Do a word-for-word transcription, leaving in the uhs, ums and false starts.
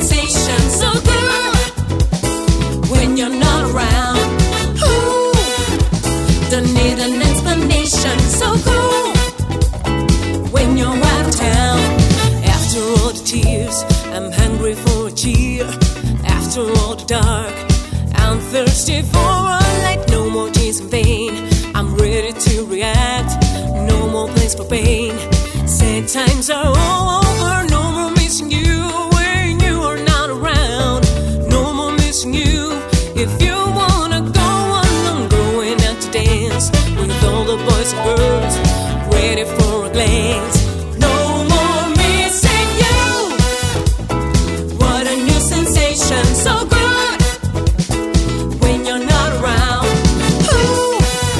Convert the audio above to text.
sensation so good when you're not around. Ooh, don't need an explanation so cool when you're out of town. After all the tears, I'm hungry for a cheer. After all the dark, I'm thirsty for a light. No more tears in vain, I'm ready to react. No more place for pain. Sad times are all over. No more missing you when you are not around. No more missing you. If you wanna go on, I'm going out to dance with all the boys and girls, ready for a glance.